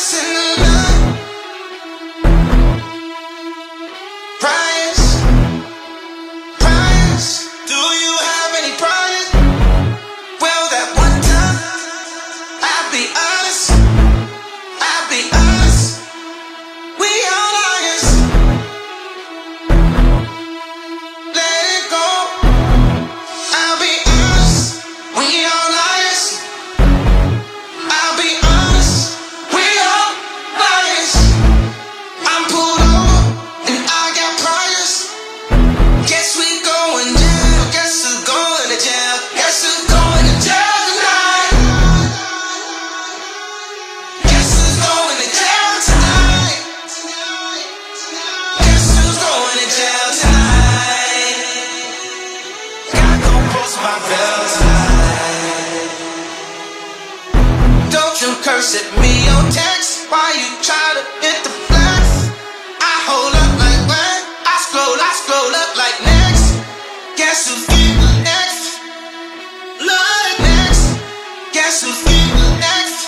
curse at me on text. Why you try to hit the flex? I hold up like what? I scroll up like next. Guess who's getting next? Look next. Guess who's getting next?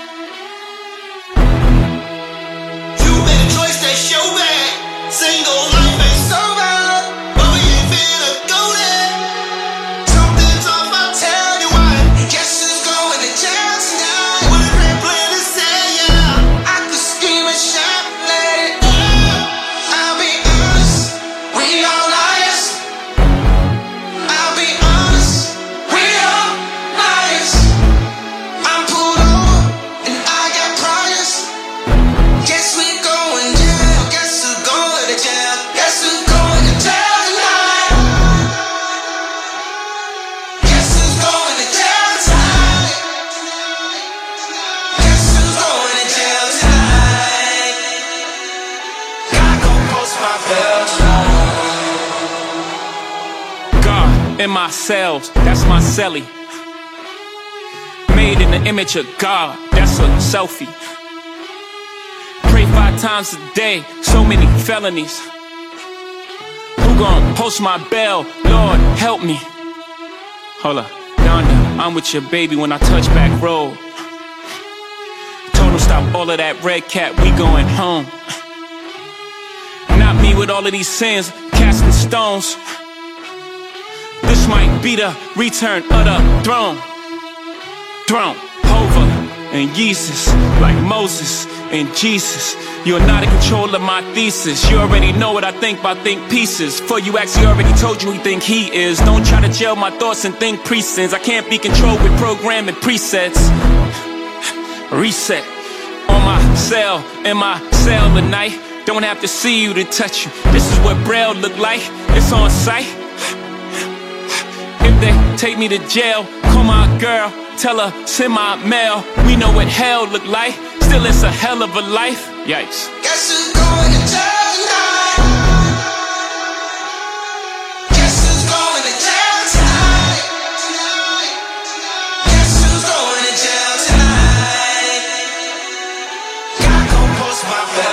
You made a choice that show back. Single life ain't sober. But we ain't finna go there. Something's off, I'll tell you why. Guess who's going to jail tonight? What a great plan to say, yeah. I could scream and shout, let it out. I'll be honest, we all liars. I'll be honest, we all liars. I'm pulled over and I got priors. Guess we going jail. Guess who's going to jail? Guess who's going to jail tonight? Guess who's going to jail tonight? Guess who's going to jail tonight? God gon' post my bail tonight. God in my cells, that's my celly. Made in the image of God, that's a selfie. Pray 5 times a day, so many felonies. Who gon' post my bail? Lord, help me. Hold up, Donda, I'm with your baby when I touch back road. Told him stop all of that red cat, we going home. Not me with all of these sins, casting stones. This might be the return of the throne. Over and Jesus, like Moses and Jesus. You're not in control of my thesis. You already know what I think by think pieces. For you actually already told you who think he is. Don't try to jail my thoughts and think presents. I can't be controlled with programming presets. Reset on my cell, in my cell tonight. Don't have to see you to touch you. This is what Braille look like. It's on sight. If they take me to jail, call my girl, tell her, send my mail. We know what hell look like, still it's a hell of a life. Yikes. Guess who's going to jail tonight? Guess who's going to jail tonight? Guess who's going to jail tonight? God gon' post my bail.